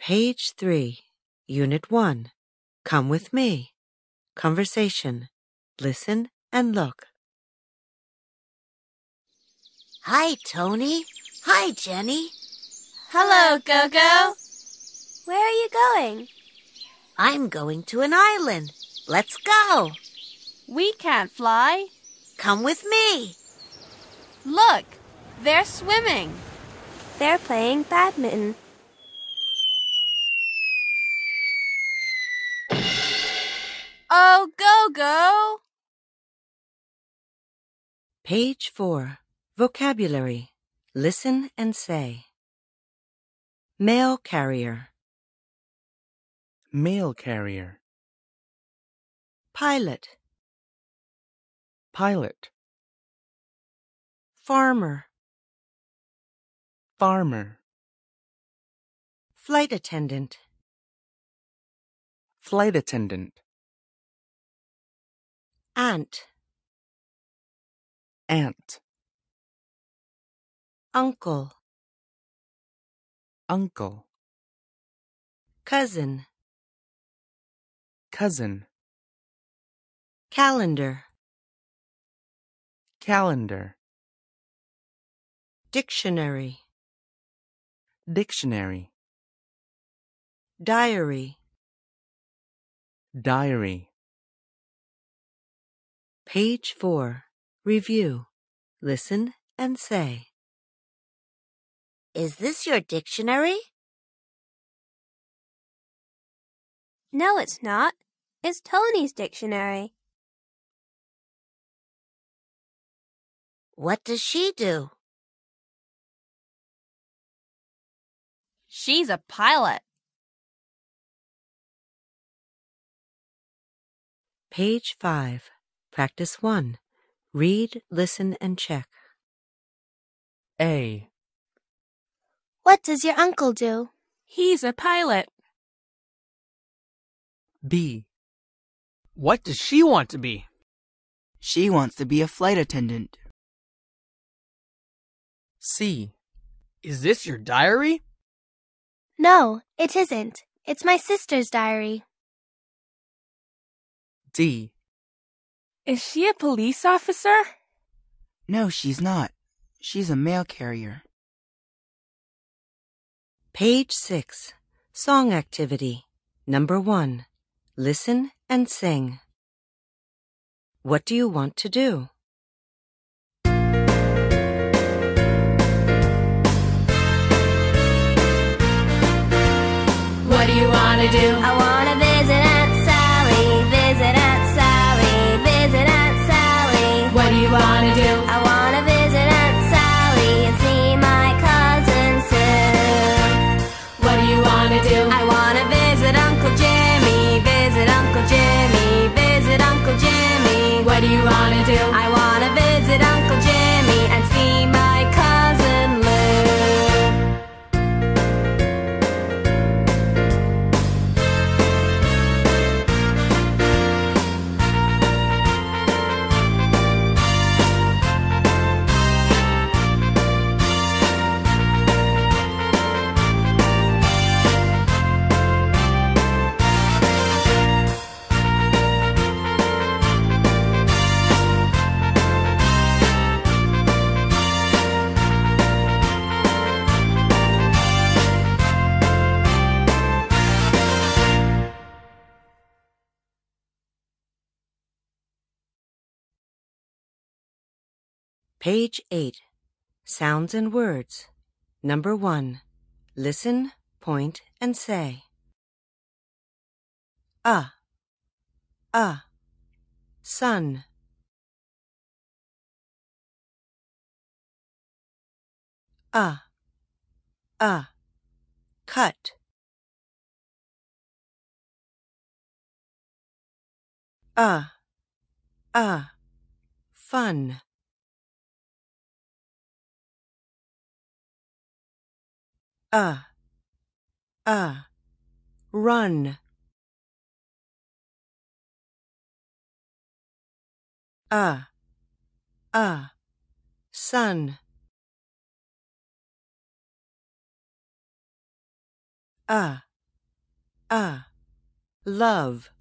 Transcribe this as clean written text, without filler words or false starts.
Page 3, Unit 1. Come with me. Conversation. Listen and look. Hi, Tony. Hi, Jenny. Hello, Gogo. Where are you going? I'm going to an island. Let's go. We can't fly. Come with me. Look, they're swimming. They're playing badminton. Oh, Gogo! Page 4, Vocabulary. Listen and say. Mail carrier. Mail carrier. Pilot. Pilot. Farmer. Farmer. Flight attendant. Flight attendant. Aunt. Aunt. Uncle. Uncle. Cousin. Cousin. Calendar. Calendar. Dictionary. Dictionary. Diary. Diary. Page 4. Review. Listen and say. Is this your dictionary? No, it's not. It's Tony's dictionary. What does she do? She's a pilot. Page 5. Practice 1. Read, listen, and check. A. What does your uncle do? He's a pilot. B. What does she want to be? She wants to be a flight attendant. C. Is this your diary? No, it isn't. It's my sister's diary. D. Is she a police officer? No, she's not. She's a mail carrier. Page 6. Song activity. Number 1. Listen and sing. What do you want to do? What do you want to do? I want to visit Aunt Sally, visit Aunt Sally, visit Aunt Sally. What do you want to do? I want to visit Aunt Sally and see my cousin Sue. What do you want to do? I want to visit Uncle Jimmy, visit Uncle Jimmy, visit Uncle Jimmy. What do you want to do? I want to visit Uncle Jimmy and see my cousin Lou. Page 8. Sounds and words. Number 1. Listen, point, and say. Sun. Cut. Fun. Run. Sun. Love.